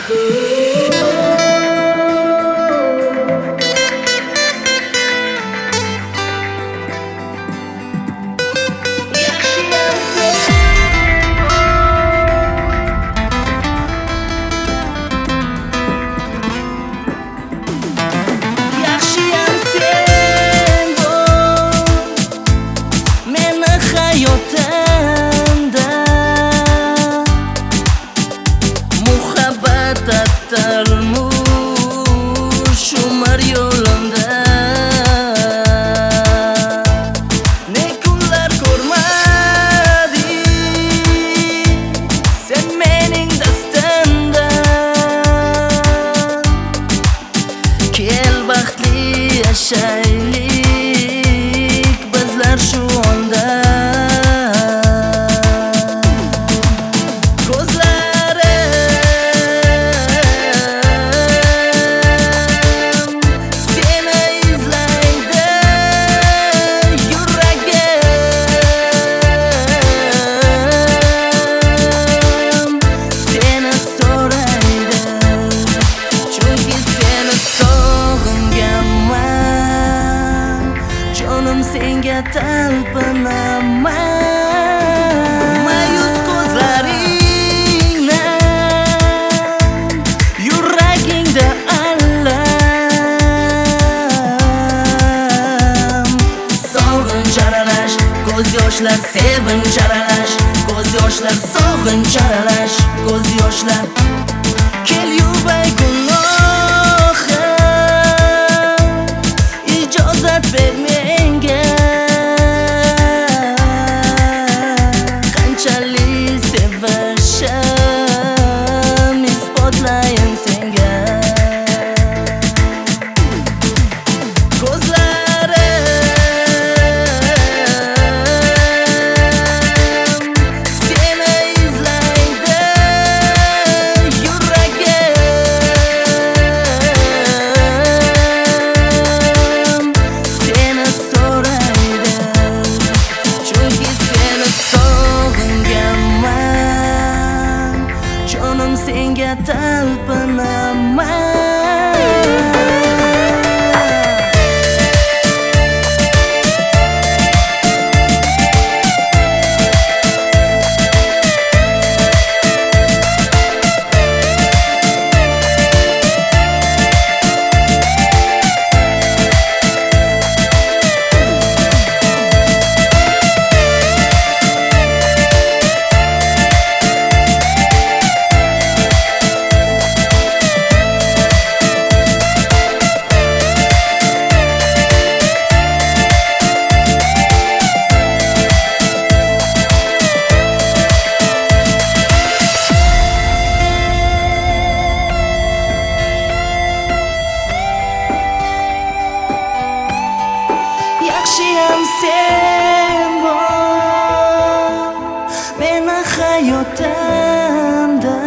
Atalmuş umar yolunda ne kunlar ko'rmadi sen mening dastimdan kel baxtli yashaylik bizlar shu onda. Senga talpinaman mayus ko'zlaringdan yuragingda alam sog'inch aralash ko'z yoshlar sevinch aralash ko'z yoshlar sog'inch aralash ko'z yoshlar kel yubay gunohim ijozat ber menga senga talpinaman. Yaxshiyam sen bor meni hayotimda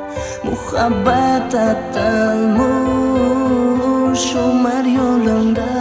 muhabbat atalmush umar yo'limda